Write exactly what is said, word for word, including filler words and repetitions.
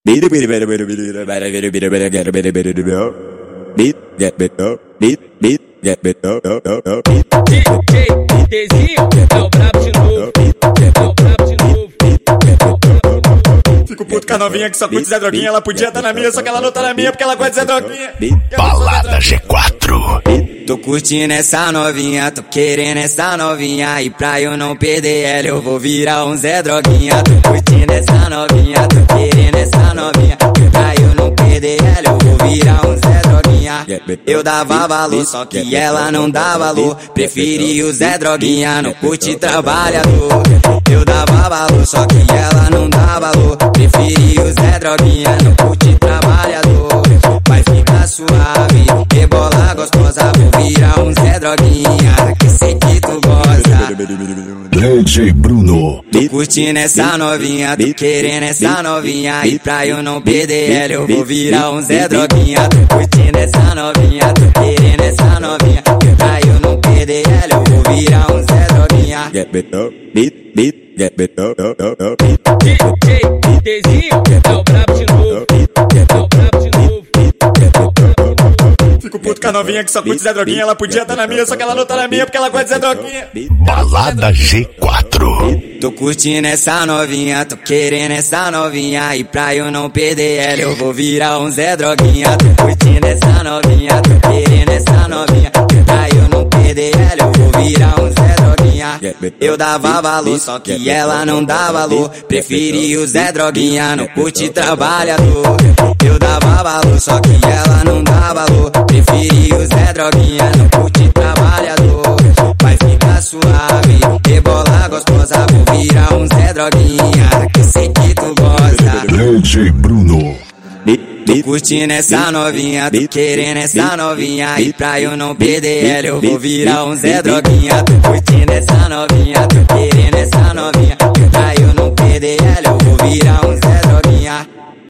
Beat beat beat beat beat beat beat beat beat get beat beat beat beat get beat beat beat get beat D J Dezinho é o brabo de novo, é o brabo de novo. Fico puto com a novinha que só curte Zé Droguinha. Ela podia estar na minha, só que ela não tá na minha porque ela gosta de Zé Droguinha. Balada G quatro. Tô curtindo essa novinha, tô querendo essa novinha. E pra eu não perder ela eu vou virar um Zé Droguinha. Tô curtindo essa novinha, tô querendo essa novinha. E pra eu não perder ela eu vou virar um Zé Droguinha. Eu dava valor, só que ela não dá valor. Preferi o Zé Droguinha, não curte trabalhador. Eu dava valor, só que ela não dá valor. Preferi o Zé Droguinha, não curte trabalhador. Vai ficar suave, rebola gostosa. Vou virar um Zé Droguinha, que sei que tu gosta. D J Bruno. Tô curtindo essa novinha, tô querendo essa novinha. E pra eu não perder ela eu vou virar um Zé Droguinha. Tô curtindo essa novinha, tô querendo essa novinha. E pra eu não perder ela eu vou virar um Zé Droguinha. get beat beat beat get beat D J Dezinho é o brabo de novo, é o brabo de novo. Fico puto com a novinha que só curte Zé Droguinha. Ela podia estar na minha, só que ela não tá na minha porque ela gosta de Zé Droguinha. Balada G quatro. Tô curtindo essa novinha, tô querendo essa novinha. E pra eu não perder ela eu vou virar um Zé Droguinha. Tô curtindo essa novinha, tô querendo essa novinha. E pra eu não perder ela eu vou virar um Zé Droguinha. Eu dava valor, só que ela não dá valor. Preferi o Zé Droguinha, não curte trabalhador. Eu dava valor, só que ela não dá valor. Preferi o Zé Droguinha, não curte trabalhador. Vai ficar suave, rebola gostosa. Vou virar um Zé Droguinha, que sei que tu gosta. D J Bruno. Tô curtindo essa novinha, tô querendo essa novinha. E pra eu não perder ela eu vou virar um Zé Droguinha. Tô curtindo essa novinha, tô querendo essa novinha.